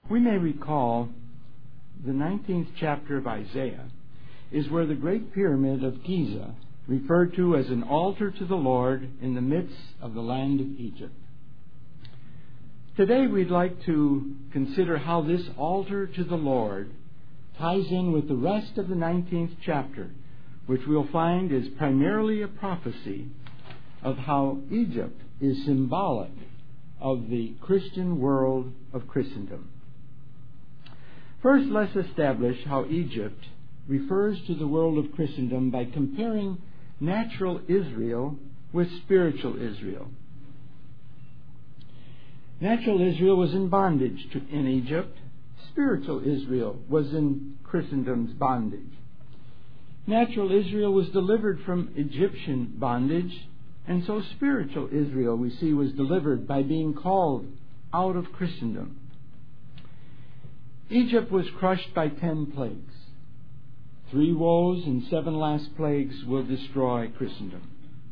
We may recall the 19th chapter of Isaiah is where the Great Pyramid of Giza, referred to as an altar to the Lord in the midst of the land of Egypt. Today we'd like to consider how this altar to the Lord ties in with the rest of the 19th chapter, which we'll find is primarily a prophecy of how Egypt is symbolic of the Christian world of Christendom. First, let's establish how Egypt refers to the world of Christendom by comparing natural Israel with spiritual Israel. Natural Israel was in bondage in Egypt. Spiritual Israel was in Christendom's bondage. Natural Israel was delivered from Egyptian bondage, and so spiritual Israel, we see, was delivered by being called out of Christendom. Egypt was crushed by 10 plagues. 3 woes and 7 last plagues will destroy Christendom.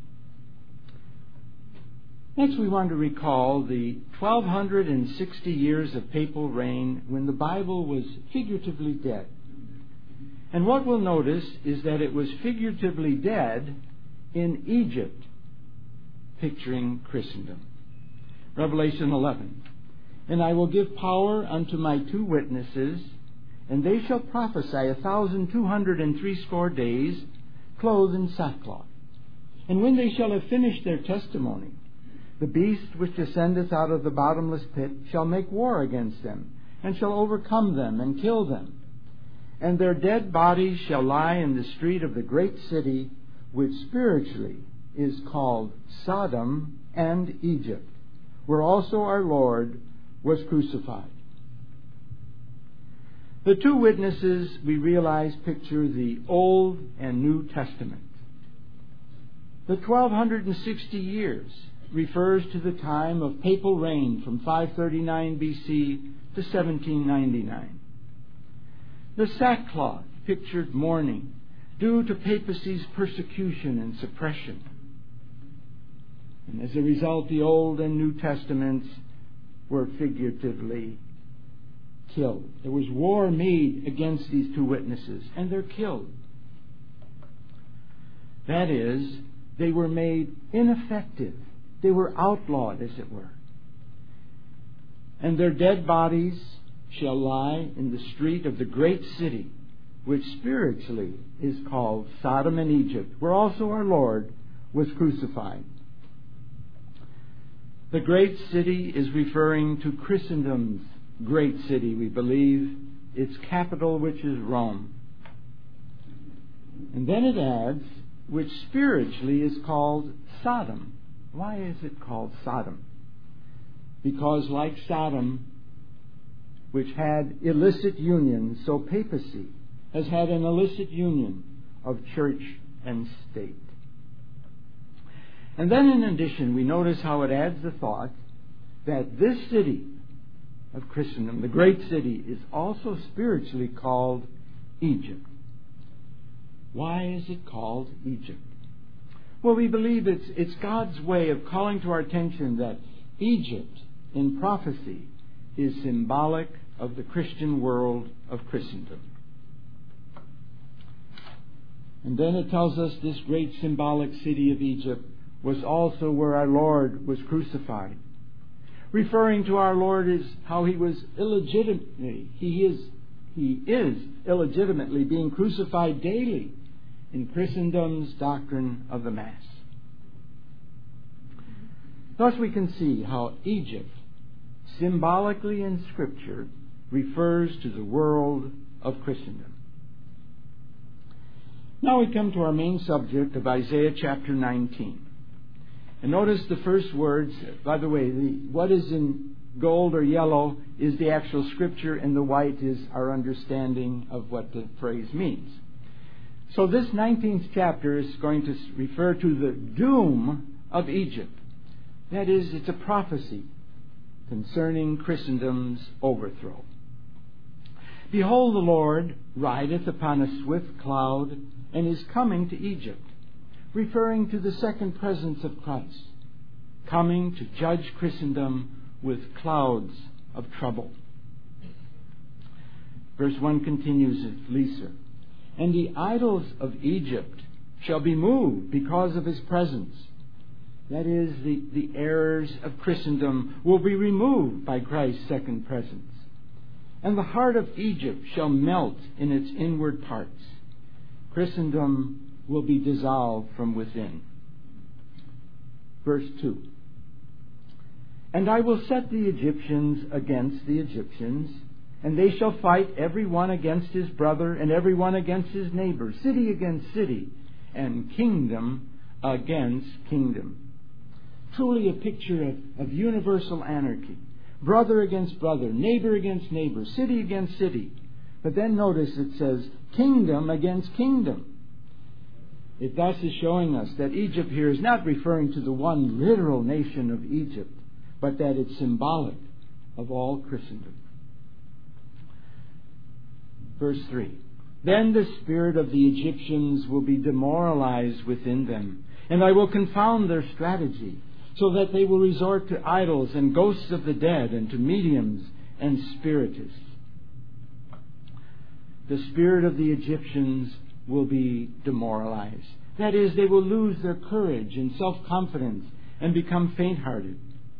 Next, we want to recall the 1260 years of papal reign when the Bible was figuratively dead. And what we'll notice is that it was figuratively dead in Egypt, picturing Christendom. Revelation 11. And I will give power unto my 2 witnesses, and they shall prophesy 1,260 days, clothed in sackcloth. And when they shall have finished their testimony, the beast which descendeth out of the bottomless pit shall make war against them, and shall overcome them, and kill them. And their dead bodies shall lie in the street of the great city, which spiritually is called Sodom and Egypt, where also our Lord was crucified. The 2 witnesses, we realize, picture the Old and New Testament. The 1260 years refers to the time of papal reign from 539 B.C. to 1799. The sackcloth pictured mourning due to papacy's persecution and suppression. And as a result, the Old and New Testaments were figuratively killed. There was war made against these 2 witnesses, and they're killed. That is, they were made ineffective. They were outlawed, as it were. And their dead bodies shall lie in the street of the great city, which spiritually is called Sodom and Egypt, where also our Lord was crucified. The great city is referring to Christendom's great city, we believe, its capital, which is Rome. And then it adds, which spiritually is called Sodom. Why is it called Sodom? Because like Sodom, which had illicit union, so papacy has had an illicit union of church and state. And then in addition, we notice how it adds the thought that this city of Christendom, the great city, is also spiritually called Egypt. Why is it called Egypt? Well, we believe it's God's way of calling to our attention that Egypt, in prophecy, is symbolic of the Christian world of Christendom. And then it tells us this great symbolic city of Egypt was also where our Lord was crucified. Referring to our Lord as how He was illegitimately, He is illegitimately being crucified daily in Christendom's doctrine of the Mass. Thus we can see how Egypt, symbolically in Scripture, refers to the world of Christendom. Now we come to our main subject of Isaiah chapter 19. And notice the first words. By the way, what is in gold or yellow is the actual Scripture, and the white is our understanding of what the phrase means. So this 19th chapter is going to refer to the doom of Egypt. That is, it's a prophecy concerning Christendom's overthrow. Behold, the Lord rideth upon a swift cloud, and is coming to Egypt, referring to the second presence of Christ, coming to judge Christendom with clouds of trouble. Verse 1 continues at Leeser. And the idols of Egypt shall be moved because of his presence. That is, the errors of Christendom will be removed by Christ's second presence. And the heart of Egypt shall melt in its inward parts. Christendom will be dissolved from within. Verse 2. And I will set the Egyptians against the Egyptians, and they shall fight every one against his brother, and every one against his neighbor, city against city, and kingdom against kingdom. Truly a picture of universal anarchy. Brother against brother, neighbor against neighbor, city against city. But then notice it says kingdom against kingdom. It thus is showing us that Egypt here is not referring to the one literal nation of Egypt, but that it's symbolic of all Christendom. Verse 3. Then the spirit of the Egyptians will be demoralized within them, and I will confound their strategy, so that they will resort to idols and ghosts of the dead, and to mediums and spiritists. The spirit of the Egyptians will be demoralized. That is, they will lose their courage and self-confidence and become faint-hearted.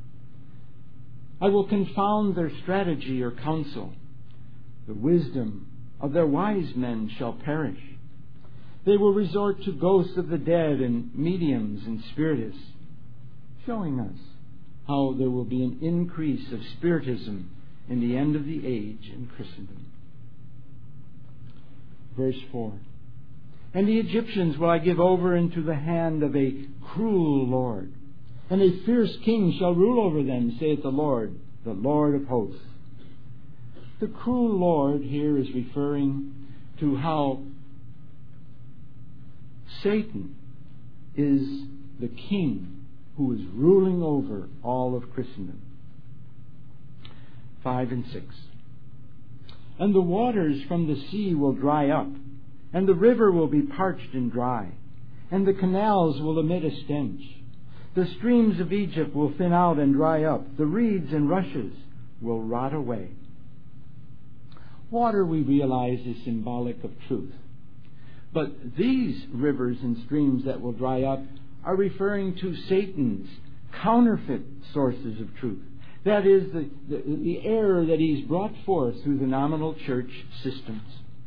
I will confound their strategy or counsel. The wisdom of their wise men shall perish. They will resort to ghosts of the dead and mediums and spiritists, showing us how there will be an increase of spiritism in the end of the age in Christendom. Verse 4. And the Egyptians will I give over into the hand of a cruel lord, and a fierce king shall rule over them, saith the Lord of hosts. The cruel lord here is referring to how Satan is the king who is ruling over all of Christendom. 5 and 6. And the waters from the sea will dry up, and the river will be parched and dry, and the canals will emit a stench. The streams of Egypt will thin out and dry up. The reeds and rushes will rot away. Water, we realize, is symbolic of truth. But these rivers and streams that will dry up are referring to Satan's counterfeit sources of truth. That is, the error that he's brought forth through the nominal church systems.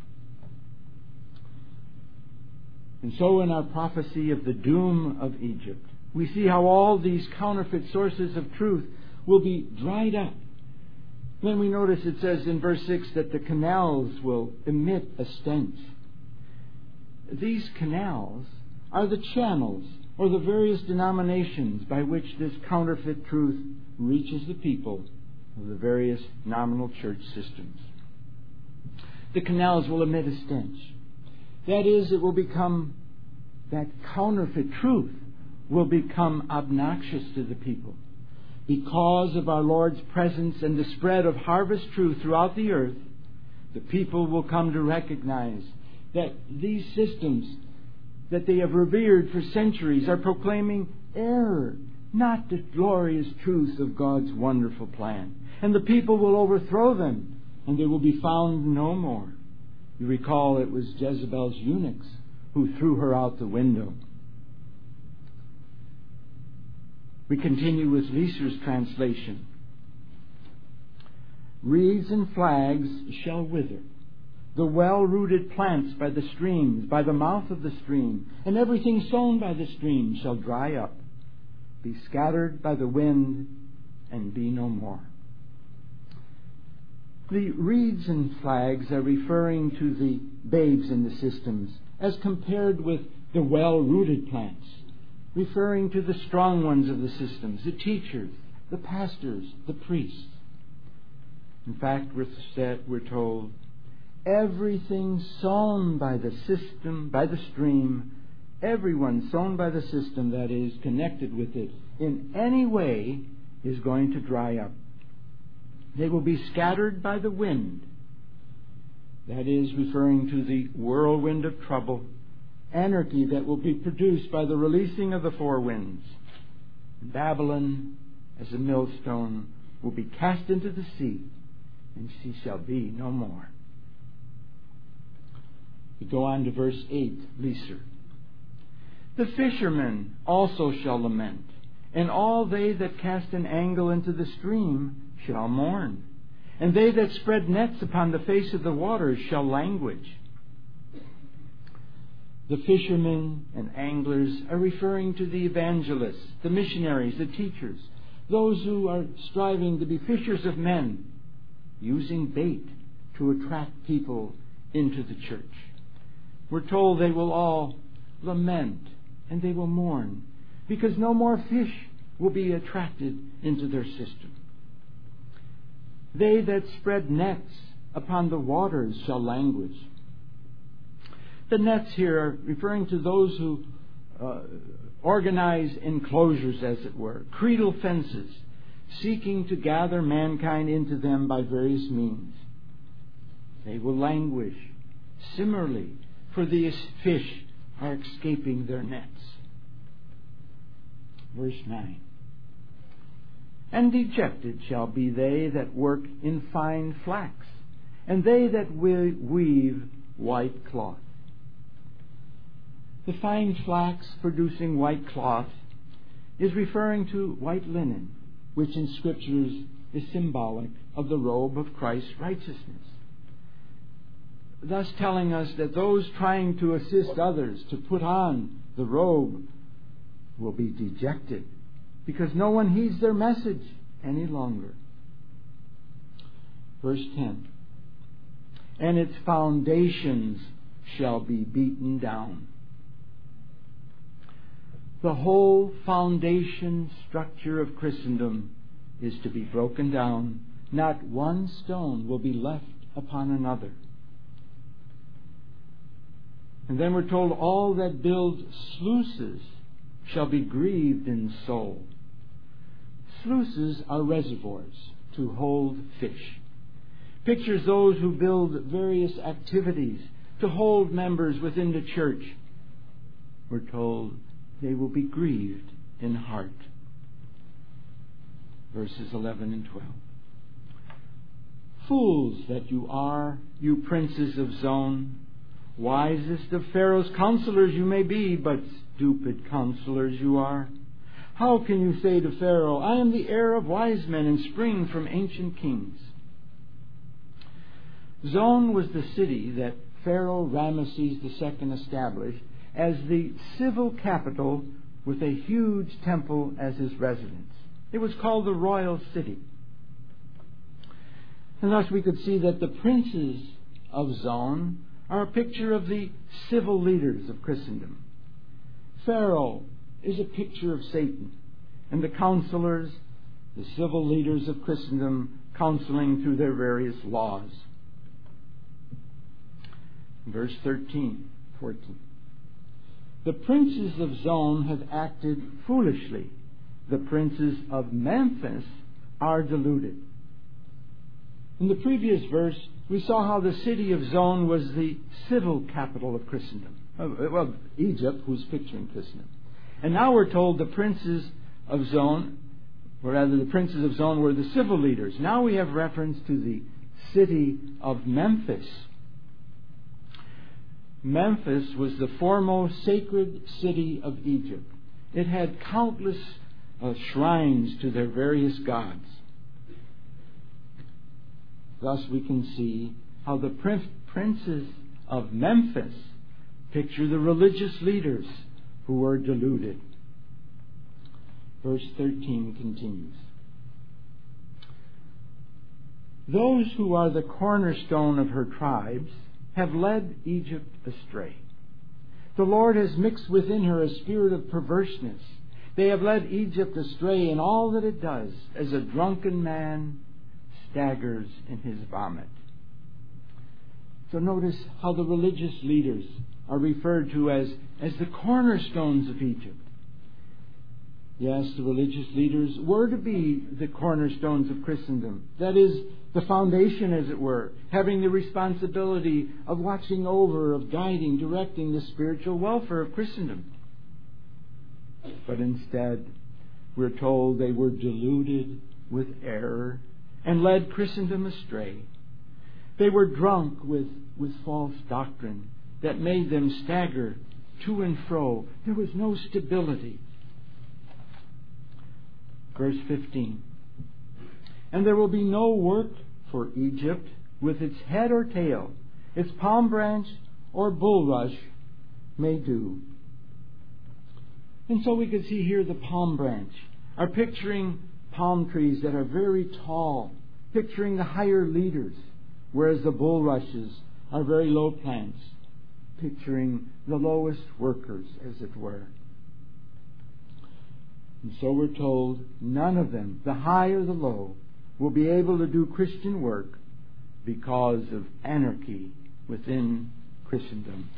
And so in our prophecy of the doom of Egypt, we see how all these counterfeit sources of truth will be dried up. Then we notice it says in verse 6 that the canals will emit a stench. These canals are the channels or the various denominations by which this counterfeit truth reaches the people of the various nominal church systems. The canals will emit a stench. That is, it will become, that counterfeit truth will become obnoxious to the people. Because of our Lord's presence and the spread of harvest truth throughout the earth, the people will come to recognize that these systems that they have revered for centuries are proclaiming error, not the glorious truth of God's wonderful plan. And the people will overthrow them, and they will be found no more. You recall it was Jezebel's eunuchs who threw her out the window. We continue with Leeser's translation. Reeds and flags shall wither, the well-rooted plants by the streams, by the mouth of the stream, and everything sown by the stream shall dry up, be scattered by the wind, and be no more. The reeds and flags are referring to the babes in the systems as compared with the well-rooted plants, referring to the strong ones of the systems, the teachers, the pastors, the priests. In fact, we're told, everything sown by the system, by the stream, everyone sown by the system that is connected with it in any way is going to dry up. They will be scattered by the wind. That is referring to the whirlwind of trouble, anarchy that will be produced by the releasing of the four winds. Babylon, as a millstone, will be cast into the sea, and she shall be no more. We go on to verse 8, Leeser. The fishermen also shall lament, and all they that cast an angle into the stream shall mourn, and they that spread nets upon the face of the waters shall languish. The fishermen and anglers are referring to the evangelists, the missionaries, the teachers, those who are striving to be fishers of men, using bait to attract people into the church. We're told they will all lament and they will mourn because no more fish will be attracted into their system. They that spread nets upon the waters shall languish. The nets here are referring to those who organize enclosures, as it were, creedal fences, seeking to gather mankind into them by various means. They will languish. Similarly, for these fish are escaping their nets. Verse 9. And dejected shall be they that work in fine flax, and they that weave white cloth. The fine flax producing white cloth is referring to white linen, which in Scriptures is symbolic of the robe of Christ's righteousness. Thus telling us that those trying to assist others to put on the robe will be dejected because no one heeds their message any longer. Verse 10. And its foundations shall be beaten down. The whole foundation structure of Christendom is to be broken down. Not one stone will be left upon another. And then we're told all that build sluices shall be grieved in soul. Sluices are reservoirs to hold fish. Pictures those who build various activities to hold members within the church. We're told they will be grieved in heart. Verses 11 and 12. Fools that you are, you princes of Zon, wisest of Pharaoh's counselors you may be, but stupid counselors you are. How can you say to Pharaoh, I am the heir of wise men and spring from ancient kings? Zon was the city that Pharaoh Ramesses II established as the civil capital with a huge temple as his residence. It was called the Royal City. And thus we could see that the princes of Zon are a picture of the civil leaders of Christendom. Pharaoh is a picture of Satan, and the counselors, the civil leaders of Christendom, counseling through their various laws. Verse 13, 14. The princes of Zon have acted foolishly. The princes of Memphis are deluded. In the previous verse, we saw how the city of Zon was the civil capital of Christendom. Well, Egypt, who's picturing Christendom. And now we're told the princes of Zon, or rather the princes of Zon were the civil leaders. Now we have reference to the city of Memphis. Memphis was the foremost sacred city of Egypt. It had countless shrines to their various gods. Thus we can see how the princes of Memphis picture the religious leaders who were deluded. Verse 13 continues. Those who are the cornerstone of her tribes have led Egypt astray. The Lord has mixed within her a spirit of perverseness. They have led Egypt astray in all that it does, as a drunken man staggers in his vomit. So notice how the religious leaders are referred to as the cornerstones of Egypt. Yes, the religious leaders were to be the cornerstones of Christendom. That is, the foundation, as it were, having the responsibility of watching over, of guiding, directing the spiritual welfare of Christendom. But instead, we're told they were deluded with error and led Christendom astray. They were drunk with false doctrine that made them stagger to and fro. There was no stability. Verse 15. And there will be no work for Egypt with its head or tail, its palm branch or bulrush may do. And so we could see here the palm branch, are picturing palm trees that are very tall, picturing the higher leaders, whereas the bulrushes are very low plants, picturing the lowest workers, as it were. And so we're told none of them, the high or the low, will be able to do Christian work because of anarchy within Christendom.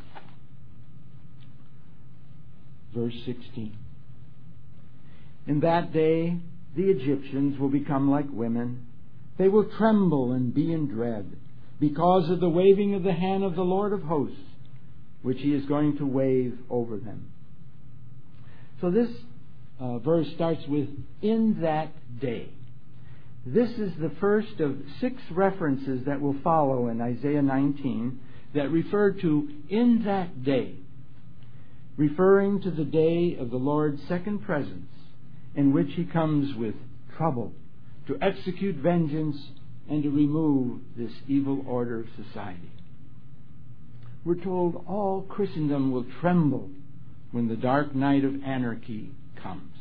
Verse 16. In that day, the Egyptians will become like women. They will tremble and be in dread because of the waving of the hand of the Lord of hosts, which He is going to wave over them. So this verse starts with, in that day. This is the first of 6 references that will follow in Isaiah 19 that refer to in that day, referring to the day of the Lord's second presence, in which He comes with trouble to execute vengeance and to remove this evil order of society. We're told all Christendom will tremble when the dark night of anarchy comes.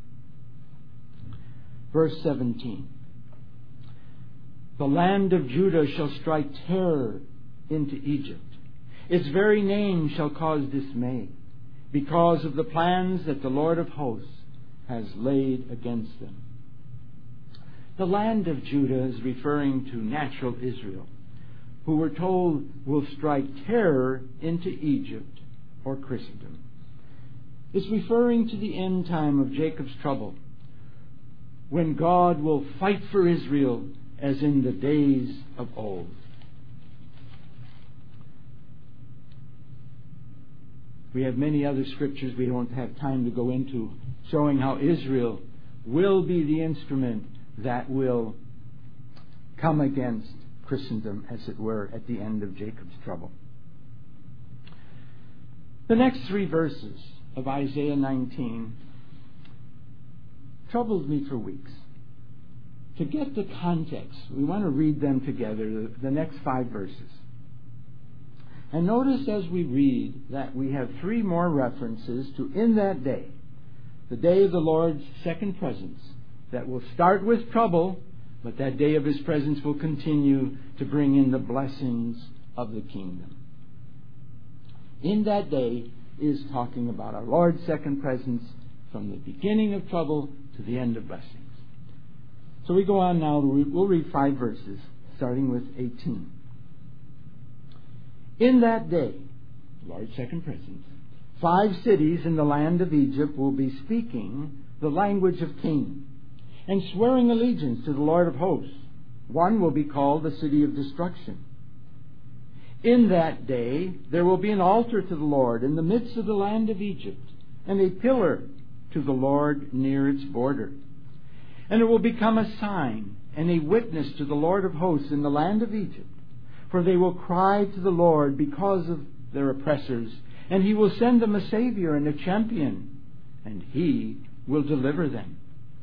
Verse 17. The land of Judah shall strike terror into Egypt. Its very name shall cause dismay, because of the plans that the Lord of hosts has laid against them. The land of Judah is referring to natural Israel, who we're told will strike terror into Egypt or Christendom. It's referring to the end time of Jacob's trouble, when God will fight for Israel as in the days of old. We have many other scriptures we don't have time to go into, showing how Israel will be the instrument that will come against Christendom, as it were, at the end of Jacob's trouble. The next 3 verses of Isaiah 19 troubled me for weeks. To get the context, we want to read them together, the next 5 verses. And notice as we read that we have 3 more references to in that day, the day of the Lord's second presence, that will start with trouble, but that day of His presence will continue to bring in the blessings of the kingdom. In that day is talking about our Lord's second presence from the beginning of trouble to the end of blessings. So we go on now. We'll read 5 verses, starting with 18. In that day, the Lord's second presence, 5 cities in the land of Egypt will be speaking the language of Canaan and swearing allegiance to the Lord of hosts. One will be called the city of destruction. In that day, there will be an altar to the Lord in the midst of the land of Egypt, and a pillar to the Lord near its border. And it will become a sign and a witness to the Lord of hosts in the land of Egypt. For they will cry to the Lord because of their oppressors, and He will send them a Savior and a champion, and He will deliver them.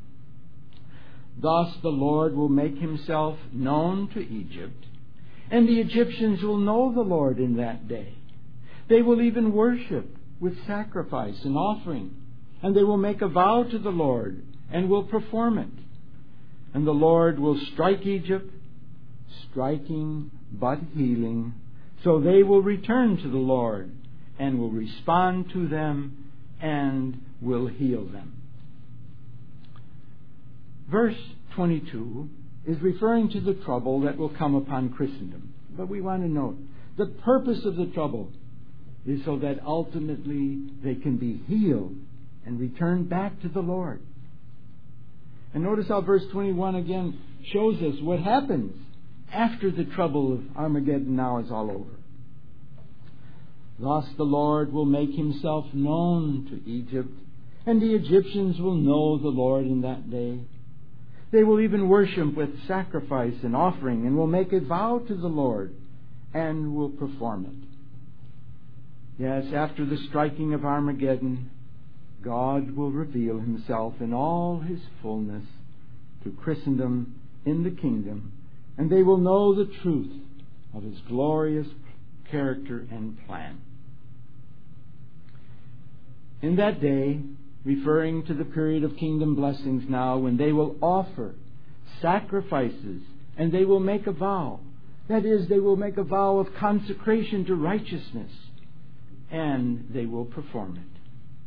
Thus the Lord will make Himself known to Egypt, and the Egyptians will know the Lord in that day. They will even worship with sacrifice and offering, and they will make a vow to the Lord and will perform it. And the Lord will strike Egypt, striking but healing, so they will return to the Lord and will respond to them and will heal them. Verse 22 is referring to the trouble that will come upon Christendom. But we want to note, the purpose of the trouble is so that ultimately they can be healed and return back to the Lord. And notice how verse 21 again shows us what happens after the trouble of Armageddon now is all over. Thus the Lord will make Himself known to Egypt, and the Egyptians will know the Lord in that day. They will even worship with sacrifice and offering, and will make a vow to the Lord, and will perform it. Yes, after the striking of Armageddon, God will reveal himself in all his fullness to Christendom in the kingdom, and they will know the truth of his glorious character and plan. In that day, referring to the period of kingdom blessings now, when they will offer sacrifices and they will make a vow. That is, they will make a vow of consecration to righteousness, and they will perform it.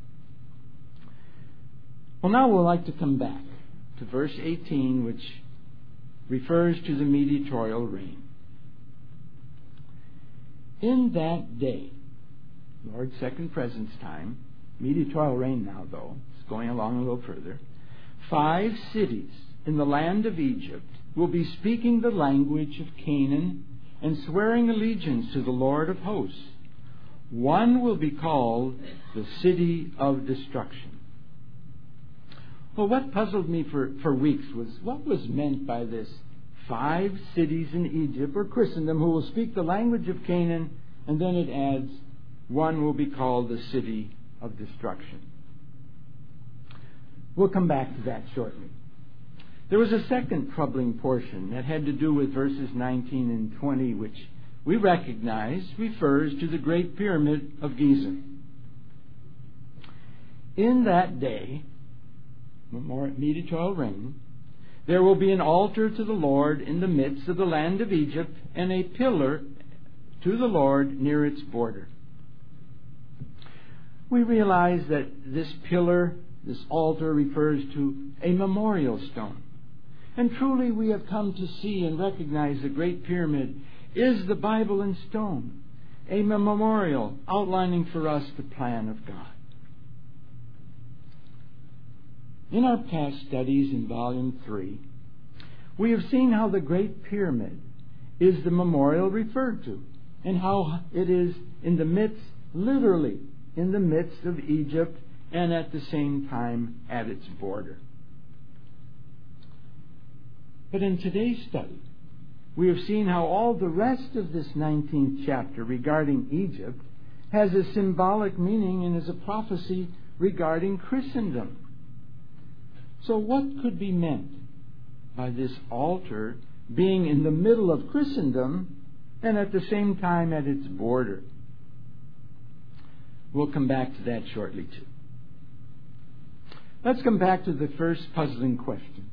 Well, now we'd like to come back to verse 18, which refers to the mediatorial reign. In that day, Lord's second presence time, mediatorial reign now, though, it's going along a little further, 5 cities in the land of Egypt will be speaking the language of Canaan and swearing allegiance to the Lord of hosts. One will be called the City of Destruction. Well, what puzzled me for weeks was what was meant by this 5 cities in Egypt or Christendom who will speak the language of Canaan, and then it adds, one will be called the City of Destruction. We'll come back to that shortly. There was a second troubling portion that had to do with verses 19 and 20, which we recognize refers to the Great Pyramid of Giza. In that day, mediatorial reign, there will be an altar to the Lord in the midst of the land of Egypt, and a pillar to the Lord near its border. We realize that this pillar, this altar, refers to a memorial stone. And truly we have come to see and recognize the Great Pyramid is the Bible in stone, a memorial outlining for us the plan of God. In our past studies in Volume 3, we have seen how the Great Pyramid is the memorial referred to, and how it is in the midst, literally in the midst of Egypt, and at the same time at its border. But in today's study, we have seen how all the rest of this 19th chapter regarding Egypt has a symbolic meaning and is a prophecy regarding Christendom. So what could be meant by this altar being in the middle of Christendom and at the same time at its border? We'll come back to that shortly too. Let's come back to the first puzzling question.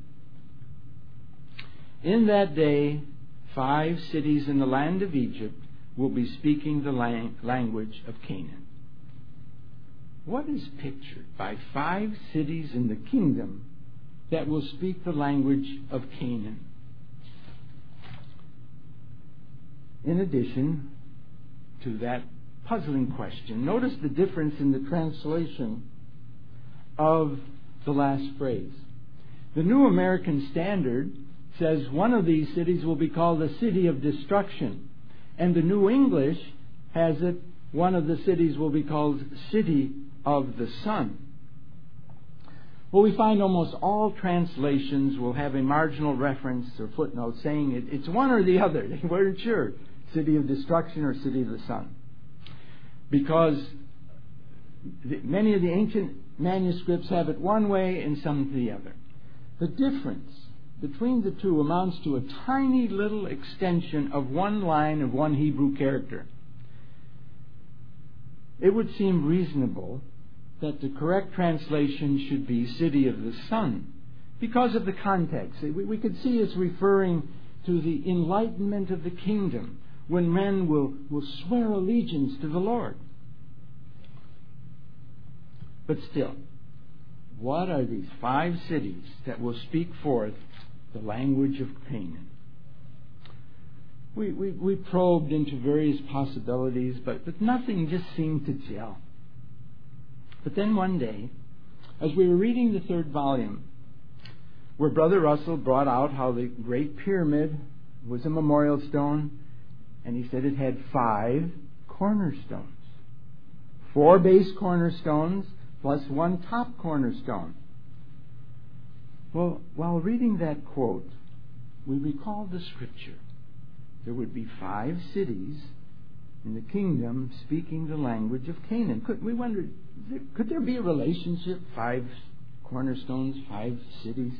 In that day, 5 cities in the land of Egypt will be speaking the language of Canaan. What is pictured by 5 cities in the kingdom that will speak the language of Canaan? In addition to that puzzling question, notice the difference in the translation of the last phrase. The New American Standard says one of these cities will be called the City of Destruction. And the New English has it, one of the cities will be called City of the Sun. Well, we find almost all translations will have a marginal reference or footnote saying it's one or the other. They weren't sure, City of Destruction or City of the Sun. Because many of the ancient manuscripts have it one way and some the other. The difference between the two amounts to a tiny little extension of one line of one Hebrew character. It would seem reasonable that the correct translation should be City of the Sun because of the context. We could see it's referring to the enlightenment of the kingdom when men will swear allegiance to the Lord. But still, what are these 5 cities that will speak forth the language of Canaan? We probed into various possibilities, but nothing just seemed to gel. But then one day, as we were reading the 3rd volume, where Brother Russell brought out how the Great Pyramid was a memorial stone, and he said it had 5 cornerstones. 4 base cornerstones plus 1 top cornerstone. Well, while reading that quote, we recalled the scripture. There would be 5 cities in the kingdom speaking the language of Canaan. We wondered, could there be a relationship? 5 cornerstones, 5 cities?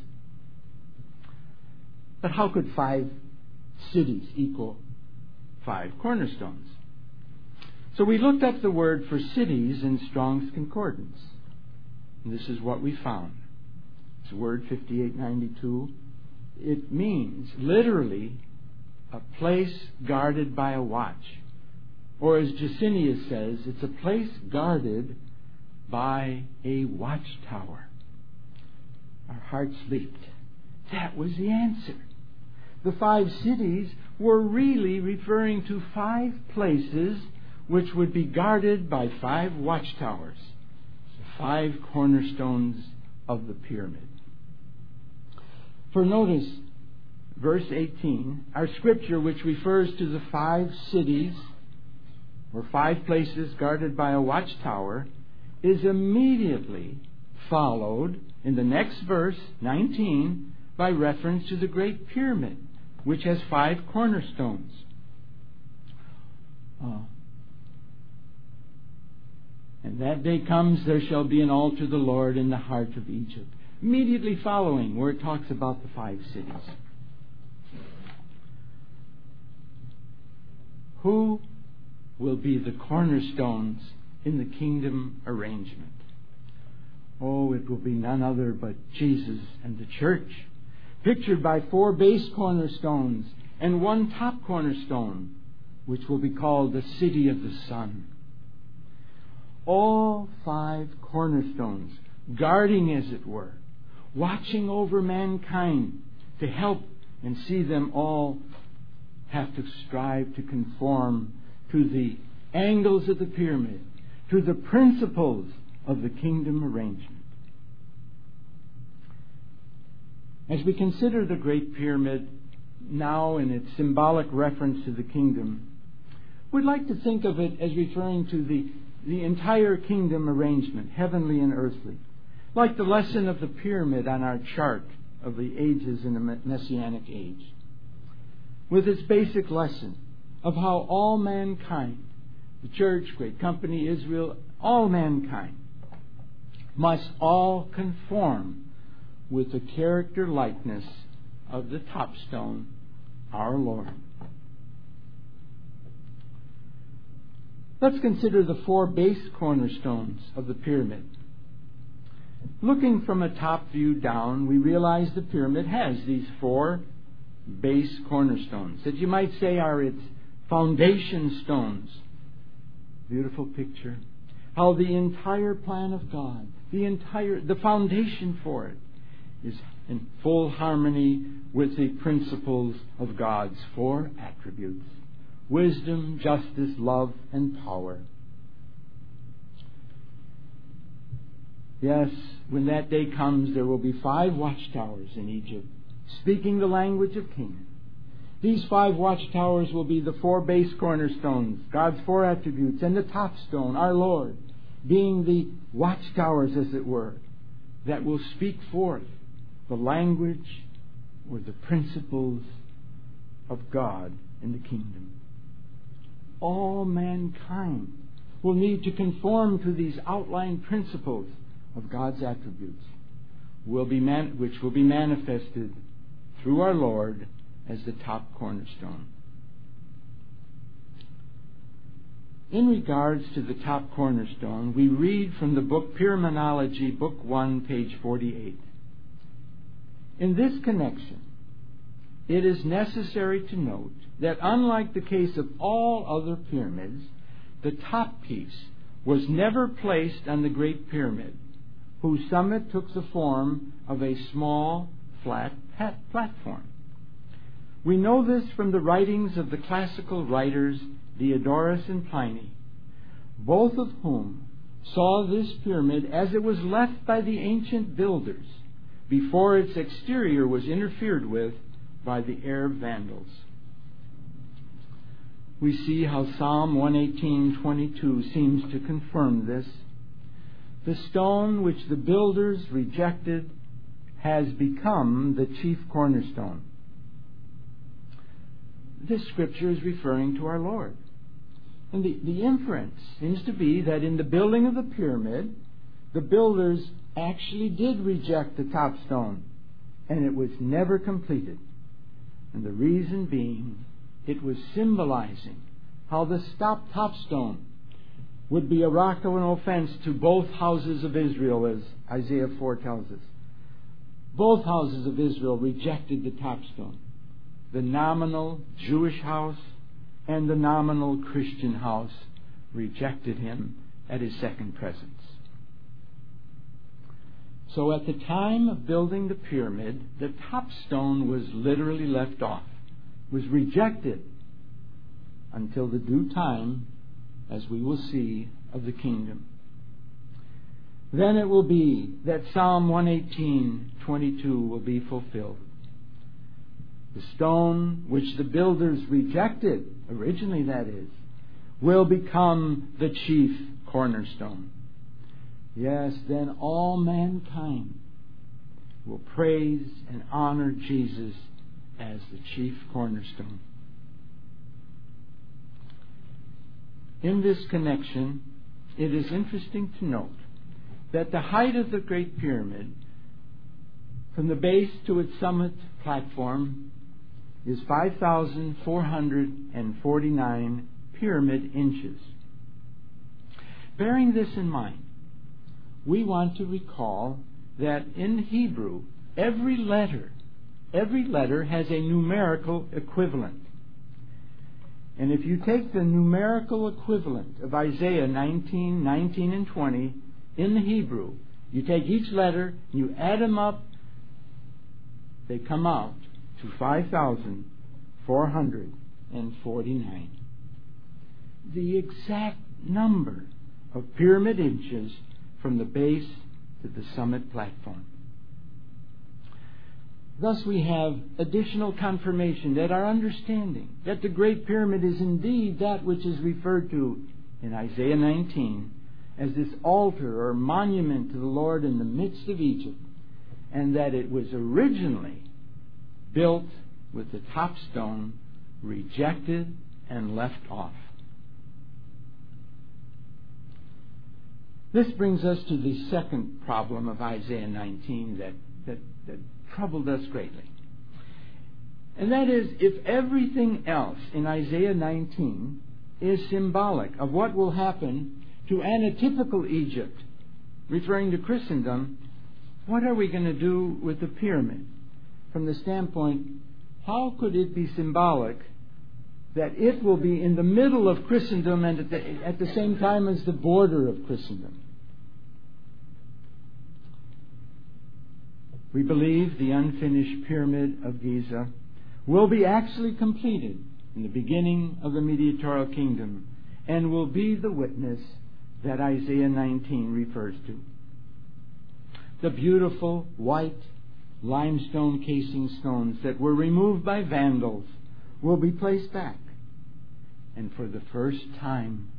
But how could 5 cities equal 5 cornerstones? So we looked up the word for cities in Strong's Concordance. And this is what we found. It's word 5892. It means literally a place guarded by a watch. Or as Gesenius says, it's a place guarded by a watchtower. Our hearts leaped. That was the answer. The 5 cities were really referring to 5 places which would be guarded by 5 watchtowers, the 5 cornerstones of the pyramid. For notice, verse 18, our scripture which refers to the 5 cities or 5 places guarded by a watchtower is immediately followed in the next verse, 19, by reference to the Great Pyramid, which has 5 cornerstones. And that day comes, there shall be an altar to the Lord in the heart of Egypt. Immediately following, where it talks about the 5 cities. Who will be the cornerstones in the kingdom arrangement? Oh, it will be none other but Jesus and the church, pictured by 4 base cornerstones and 1 top cornerstone, which will be called the city of the sun. All 5 cornerstones, guarding, as it were, watching over mankind to help and see them all have to strive to conform to the angles of the pyramid, to the principles of the kingdom arrangement. As we consider the Great Pyramid now in its symbolic reference to the kingdom, we'd like to think of it as referring to the entire kingdom arrangement, heavenly and earthly, like the lesson of the pyramid on our chart of the ages in the Messianic age, with its basic lesson of how all mankind, the church, great company, Israel, all mankind, must all conform with the character likeness of the top stone, our Lord. Let's consider the 4 base cornerstones of the pyramid. Looking from a top view down, we realize the pyramid has these 4 base cornerstones that you might say are its foundation stones. Beautiful picture. How the entire plan of God, the foundation for it, is in full harmony with the principles of God's 4 attributes: wisdom, justice, love, and power. Yes, when that day comes, there will be 5 watchtowers in Egypt, speaking the language of Canaan. These 5 watchtowers will be the 4 base cornerstones, God's 4 attributes, and the top stone, our Lord, being the watchtowers, as it were, that will speak forth the language or the principles of God in the kingdom. All mankind will need to conform to these outlined principles of God's attributes, which will be manifested through our Lord as the top cornerstone. In regards to the top cornerstone, we read from the book Pyramidology, Book 1, page 48. In this connection, it is necessary to note that unlike the case of all other pyramids, the top piece was never placed on the Great Pyramid, whose summit took the form of a small, flat platform. We know this from the writings of the classical writers Diodorus and Pliny, both of whom saw this pyramid as it was left by the ancient builders before its exterior was interfered with by the Arab Vandals. We see how Psalm 118:22 seems to confirm this. The stone which the builders rejected has become the chief cornerstone. This scripture is referring to our Lord. And the inference seems to be that in the building of the pyramid, the builders actually did reject the top stone, and it was never completed. And the reason being, it was symbolizing how the top stone would be a rock of an offense to both houses of Israel, as Isaiah 4 tells us. Both houses of Israel rejected the top stone. The nominal Jewish house and the nominal Christian house rejected him at his second presence. So at the time of building the pyramid, the top stone was literally left off, was rejected until the due time, as we will see, of the kingdom. Then it will be that Psalm 118:22 will be fulfilled. The stone which the builders rejected, originally that is, will become the chief cornerstone. Yes, then all mankind will praise and honor Jesus as the chief cornerstone. In this connection, it is interesting to note that the height of the Great Pyramid, from the base to its summit platform, is 5,449 pyramid inches. Bearing this in mind, we want to recall that in Hebrew, every letter has a numerical equivalent. And if you take the numerical equivalent of Isaiah 19, 19, and 20 in the Hebrew, you take each letter, you add them up, they come out to 5,449. The exact number of pyramid inches from the base to the summit platform. Thus we have additional confirmation that our understanding that the Great Pyramid is indeed that which is referred to in Isaiah 19 as this altar or monument to the Lord in the midst of Egypt, and that it was originally built with the top stone rejected and left off. This brings us to the second problem of Isaiah 19 that troubled us greatly. And that is, if everything else in Isaiah 19 is symbolic of what will happen to an atypical Egypt, referring to Christendom, what are we going to do with the pyramid? From the standpoint, how could it be symbolic that it will be in the middle of Christendom and at the same time as the border of Christendom? We believe the unfinished Pyramid of Giza will be actually completed in the beginning of the mediatorial kingdom and will be the witness that Isaiah 19 refers to. The beautiful white limestone casing stones that were removed by vandals will be placed back. And for the first time,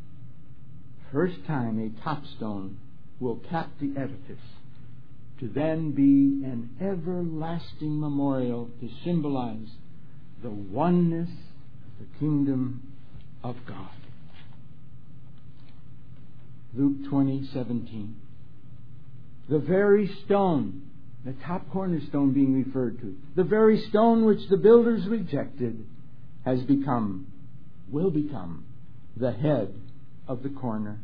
a top stone will cap the edifice, to then be an everlasting memorial to symbolize the oneness of the kingdom of God. Luke 20:17. The very stone, the top cornerstone being referred to, the very stone which the builders rejected, will become the head of the corner.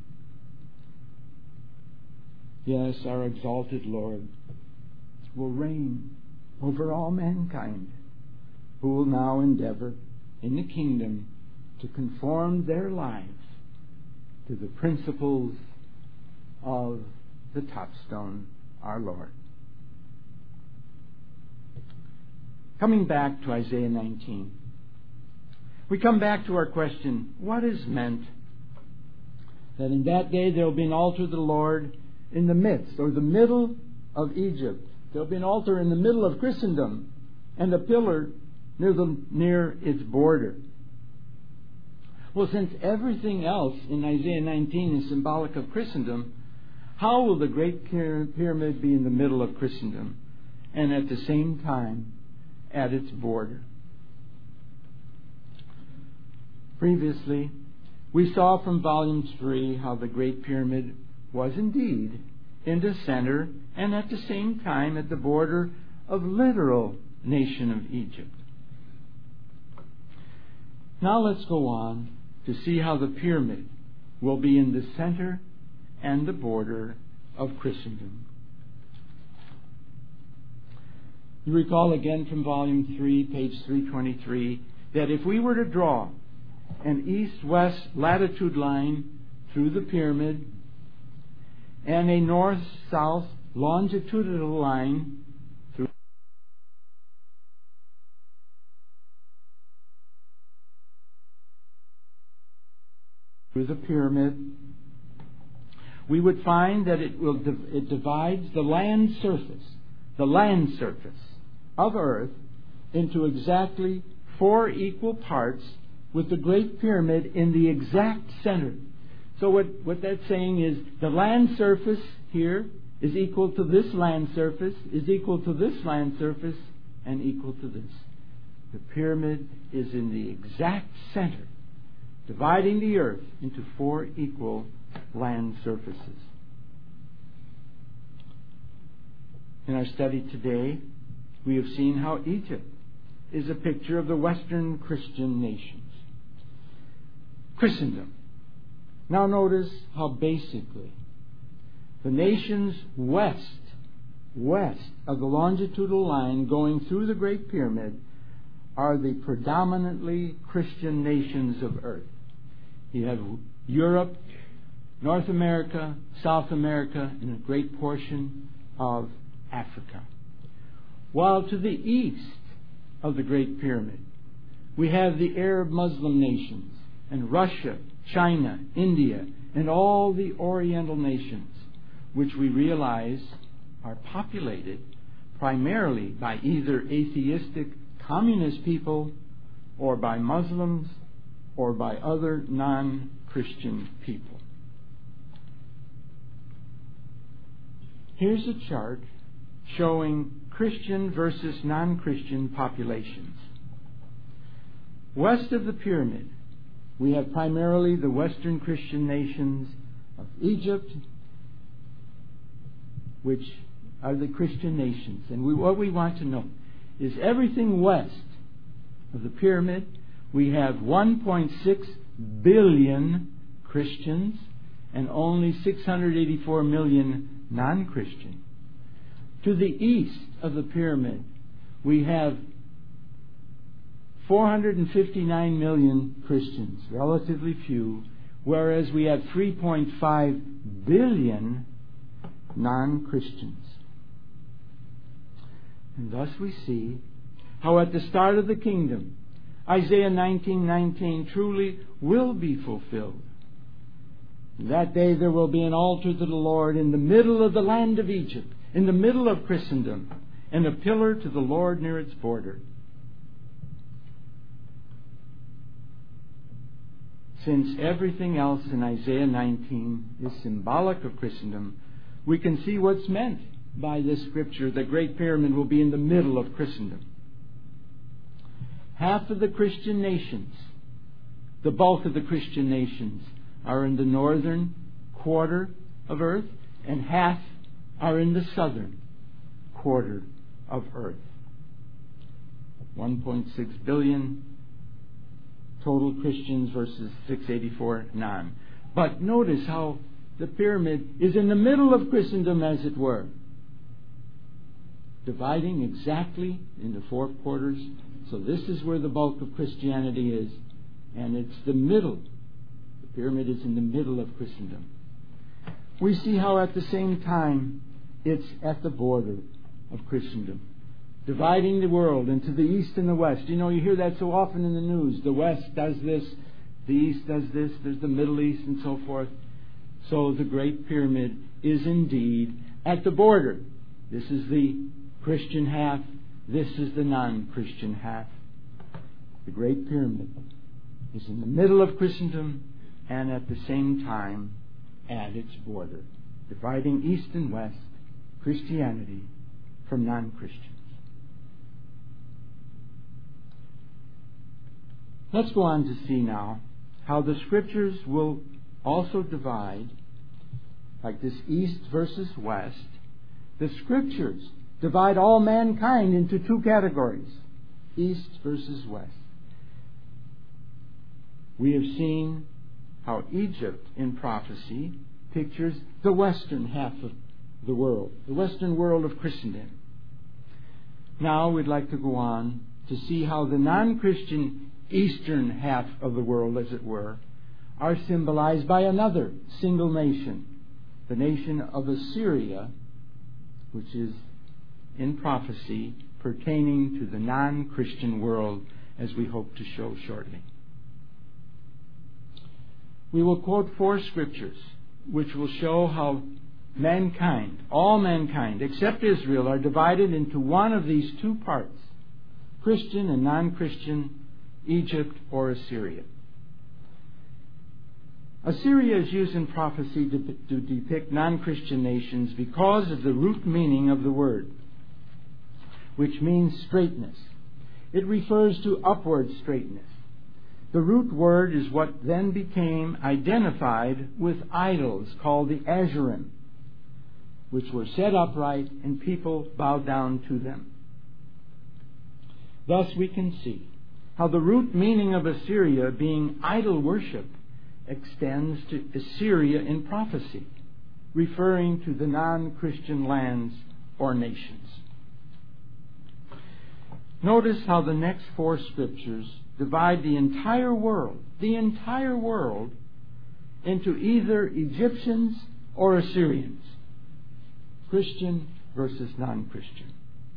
Yes, our exalted Lord will reign over all mankind, who will now endeavor in the kingdom to conform their lives to the principles of the top stone, our Lord. Coming back to Isaiah 19, we come back to our question, what is meant that in that day there will be an altar to the Lord in the midst, or the middle of Egypt? There will be an altar in the middle of Christendom and a pillar near its border. Well, since everything else in Isaiah 19 is symbolic of Christendom, how will the Great Pyramid be in the middle of Christendom and at the same time at its border? Previously, We saw from Volume 3 how the Great Pyramid was indeed in the center and at the same time at the border of literal nation of Egypt. Now let's go on to see how the pyramid will be in the center and the border of Christendom. You recall again from Volume 3, page 323, that if we were to draw an east-west latitude line through the pyramid and a north-south longitudinal line through the pyramid, we would find that it divides the land surface of Earth into exactly 4 equal parts, with the Great Pyramid in the exact center. So what that's saying is the land surface here is equal to this land surface, is equal to this land surface, and equal to this. The pyramid is in the exact center, dividing the earth into 4 equal land surfaces. In our study today, we have seen how Egypt is a picture of the Western Christian nations. Christendom. Now notice how basically the nations west of the longitudinal line going through the Great Pyramid are the predominantly Christian nations of earth. You have Europe, North America, South America, and a great portion of Africa. While to the east of the Great Pyramid, we have the Arab Muslim nations, and Russia, China, India, and all the Oriental nations, which we realize are populated primarily by either atheistic communist people or by Muslims or by other non-Christian people. Here's a chart showing Christian versus non-Christian populations. West of the pyramid, we have primarily the Western Christian nations of Egypt, which are the Christian nations. And what we want to know is everything west of the pyramid, we have 1.6 billion Christians and only 684 million non-Christian. To the east of the pyramid, we have 459 million Christians, relatively few, whereas we have 3.5 billion non-Christians. And thus we see how at the start of the kingdom, Isaiah 19:19 truly will be fulfilled. That day there will be an altar to the Lord in the middle of the land of Egypt, in the middle of Christendom, and a pillar to the Lord near its border. Since everything else in Isaiah 19 is symbolic of Christendom, we can see what's meant by this scripture. The Great Pyramid will be in the middle of Christendom. Half of the Christian nations, the bulk of the Christian nations, are in the northern quarter of earth, and half are in the southern quarter of earth. 1.6 billion total Christians versus 684 non. But notice how the pyramid is in the middle of Christendom, as it were, dividing exactly into 4 quarters. So this is where the bulk of Christianity is, and it's the middle. The pyramid is in the middle of Christendom. We see how at the same time it's at the border of Christendom, dividing the world into the east and the west. You know, you hear that so often in the news. The west does this, the east does this, there's the Middle East and so forth. So the Great Pyramid is indeed at the border. This is the Christian half, this is the non-Christian half. The Great Pyramid is in the middle of Christendom and at the same time at its border, dividing east and west, Christianity from non-Christians. Let's go on to see now how the Scriptures will also divide, like this east versus west. The Scriptures divide all mankind into two categories, east versus west. We have seen how Egypt in prophecy pictures the western half of the world, the western world of Christendom. Now we'd like to go on to see how the non-Christian eastern half of the world, as it were, are symbolized by another single nation, the nation of Assyria, which is in prophecy pertaining to the non-Christian world, as we hope to show shortly. We will quote 4 scriptures which will show how mankind, all mankind, except Israel, are divided into one of these two parts, Christian and non-Christian, Egypt or Assyria. Assyria is used in prophecy to depict non-Christian nations because of the root meaning of the word, which means straightness. It refers to upward straightness. The root word is what then became identified with idols called the Asherim, which were set upright and people bowed down to them. Thus we can see how the root meaning of Assyria, being idol worship, extends to Assyria in prophecy, referring to the non-Christian lands or nations. Notice how the next 4 scriptures divide the entire world, into either Egyptians or Assyrians, Christian versus non-Christian.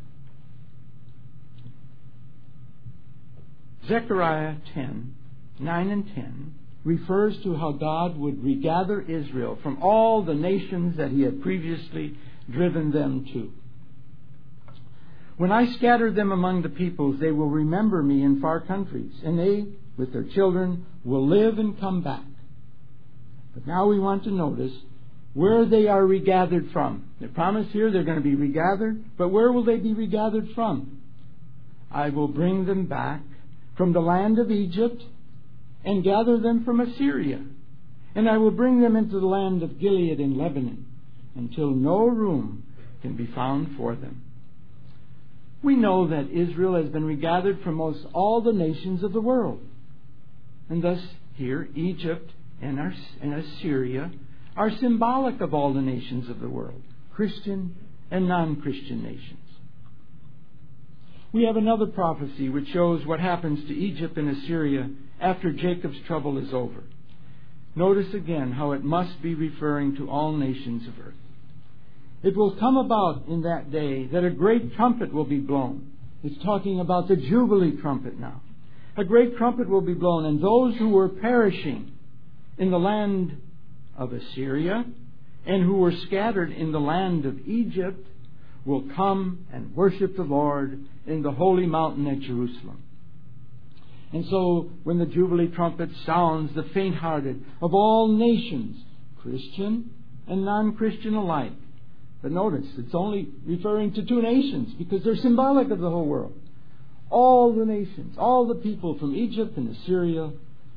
Zechariah 10:9 and 10 refers to how God would regather Israel from all the nations that He had previously driven them to. When I scatter them among the peoples, they will remember me in far countries, and they, with their children, will live and come back. But now we want to notice where they are regathered from. The promise here, they're going to be regathered, but where will they be regathered from? I will bring them back from the land of Egypt and gather them from Assyria. And I will bring them into the land of Gilead and Lebanon until no room can be found for them. We know that Israel has been regathered from most all the nations of the world. And thus here Egypt and Assyria are symbolic of all the nations of the world, Christian and non-Christian nations. We have another prophecy which shows what happens to Egypt and Assyria after Jacob's trouble is over. Notice again how it must be referring to all nations of earth. It will come about in that day that a great trumpet will be blown. It's talking about the Jubilee trumpet now. A great trumpet will be blown, and those who were perishing in the land of Assyria and who were scattered in the land of Egypt will come and worship the Lord in the holy mountain at Jerusalem. And so when the Jubilee trumpet sounds, the faint-hearted of all nations, Christian and non-Christian alike. But notice, it's only referring to 2 nations because they're symbolic of the whole world. All the nations, all the people from Egypt and Assyria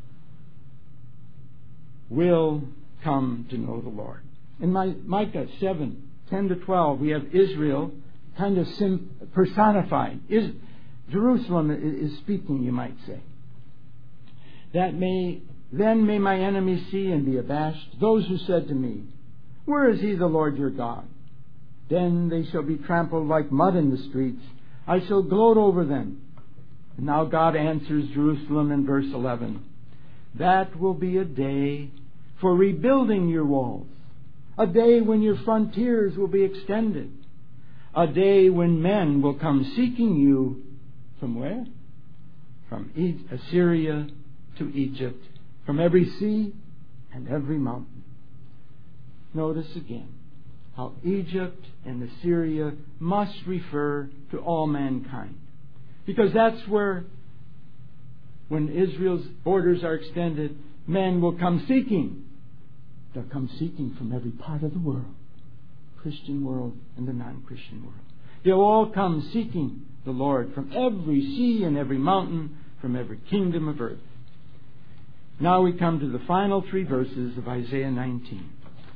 will come to know the Lord. In Micah 7:10-12, we have Israel kind of personified. Jerusalem is speaking, you might say. Then may my enemies see and be abashed, those who said to me, "Where is He, the Lord your God?" Then they shall be trampled like mud in the streets. I shall gloat over them. And now God answers Jerusalem in verse 11. That will be a day for rebuilding your walls. A day when your frontiers will be extended. A day when men will come seeking you from where? From Assyria to Egypt. From every sea and every mountain. Notice again how Egypt and Assyria must refer to all mankind. Because that's where, when Israel's borders are extended, men will come seeking. They'll come seeking from every part of the world, Christian world and the non-Christian world. They'll all come seeking the Lord from every sea and every mountain, from every kingdom of earth. Now we come to the final 3 verses of Isaiah 19.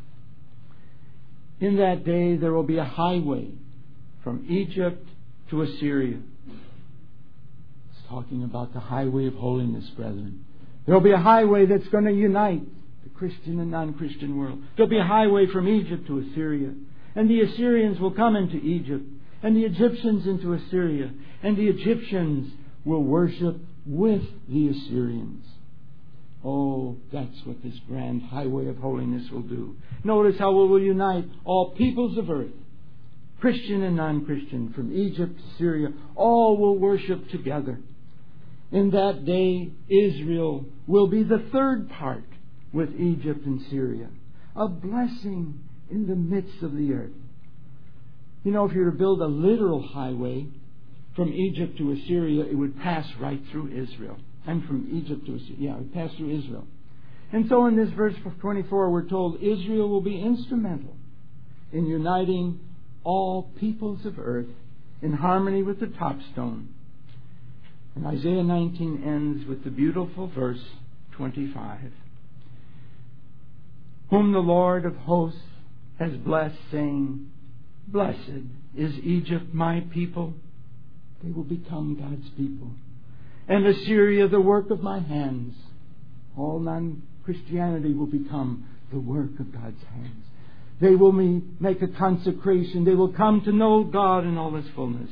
In that day there will be a highway from Egypt to Assyria. It's talking about the highway of holiness, brethren. There will be a highway that's going to unite the Christian and non-Christian world. There will be a highway from Egypt to Assyria. And the Assyrians will come into Egypt, and the Egyptians into Assyria, and the Egyptians will worship with the Assyrians. Oh, that's what this grand highway of holiness will do. Notice how it will unite all peoples of earth, Christian and non-Christian, from Egypt to Syria. All will worship together. In that day, Israel will be the third part with Egypt and Syria. A blessing in the midst of the earth. You know, if you were to build a literal highway from Egypt to Assyria, it would pass right through Israel. And from Egypt to Assyria. It would pass through Israel. And so in this verse 24, we're told Israel will be instrumental in uniting all peoples of earth in harmony with the topstone. And Isaiah 19 ends with the beautiful verse 25. Whom the Lord of hosts has blessed, saying, Blessed is Egypt, my people. They will become God's people. And Assyria, the work of my hands. All non-Christianity will become the work of God's hands. They will make a consecration. They will come to know God in all His fullness.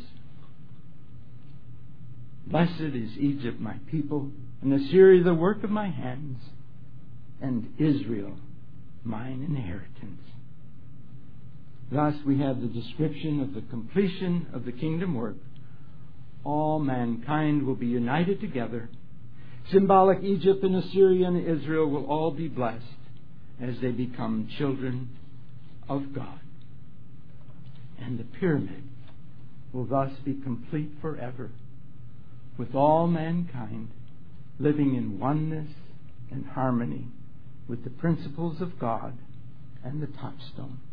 Blessed is Egypt, my people, and Assyria, the work of my hands, and Israel, mine inheritance. Thus we have the description of the completion of the kingdom work. All mankind will be united together. Symbolic Egypt and Assyria and Israel will all be blessed as they become children of God. And the pyramid will thus be complete forever, with all mankind living in oneness and harmony with the principles of God and the topstone.